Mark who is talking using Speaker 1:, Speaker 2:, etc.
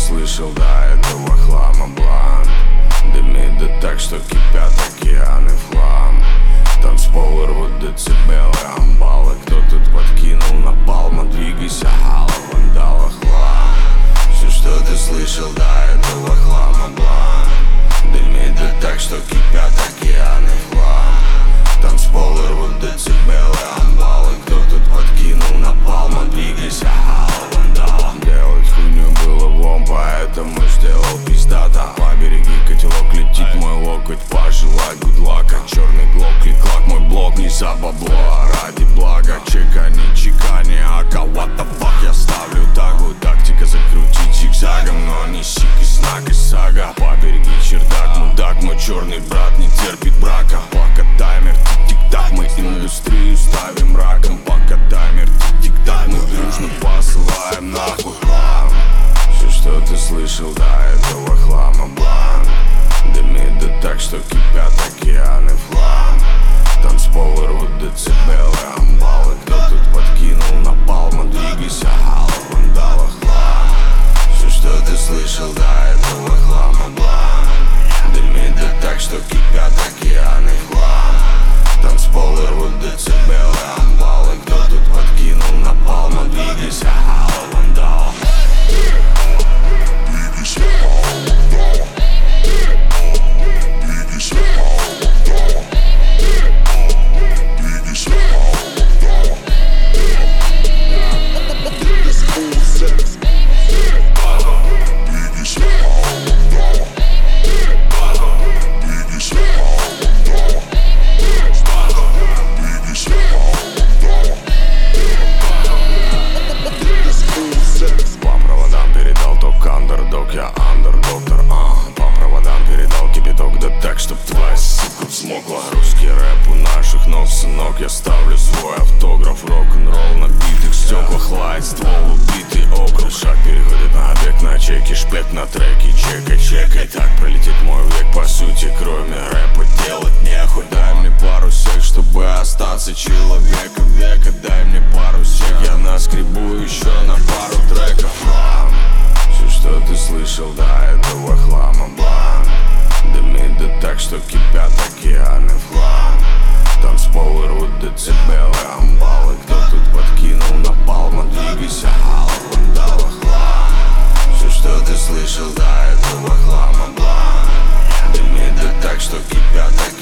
Speaker 1: слышал до этого хлама бланк? Дымит да так, что кипят океаны в хлам. Танцполы рвут децибелы, амбалы. Кто тут подкинул напалма? Двигайся, хала, вандала, хлам. Все, что ты слышал до этого хлама бланк? Дымит да так, что кипят океаны в хлам. Танцполы рвут децибелы, амбалы. Кто тут подкинул напалма? Двигайся, хала, вандала. Делать хуйню было влом, поэтому сделал пиздата. Побереги котелок, летит мой локоть, пожелай гудлака. Черный глок, клик-клак, мой блок не за бабло, а ради блага. Чекани, чекани, ака, what the fuck. Я ставлю тагу, тактика закрутить зигзагом, но не сик и знак и сага. Побереги чердак, мудак, мой черный брат не терпит брака. Пока таймер тик-тик-так, мы индустрию ставим раком. Пока таймер тик-тик-так, мы дружно посылаем нахуй хлам. Все, что ты слышал до этого хлама бланк? Дымит да так, что кипят океаны в хлам. Танцполы рвут децибелы, амбалы. Кто тут подкинул напалма? Двигайся, хала, вандала, хлам. Все, что ты слышал до этого хлама бланк? Дымит да так, что кипят океаны в хлам. Танцполы рвут децибелы, амбалы. Кто тут подкинул напалма? Двигайся, хала, вандала. Двигайся, хала, вандала. Двигайся, хала, вандала. Двигайся, хала, вандала. Двигайся, хала, вандала. Двигайся, хала, вандала. Двигайся, хала, вандала. По проводам передал ток андердог, я андердоктор, По проводам передал кипяток, да так, чтоб твоя сука взмокла. Русский рэп у наших ног, сынок, я ставлю свой автограф. Рок-н-ролл на битых стеклах, лайт, ствол, убитый округ. Шаг переходит на объект, на чеке, шпек на треке. Чекай, чекай, так пролетит мой век. По сути, кроме рэпа делать нехуй. Дай мне пару сек, чтобы остаться человеком века. Дай мне пару сек, я наскребу еще на пару треков. Все, что ты слышал до этого хлама бланк? Дымит да так, что кипят океаны в хлам. Танцполы рвут децибелы, амбалы. Кто тут подкинул напалма? Двигайся, хала, вандала, хлам. Все, что ты слышал до этого хлама бланк? Дымит да так, что кипят океаны.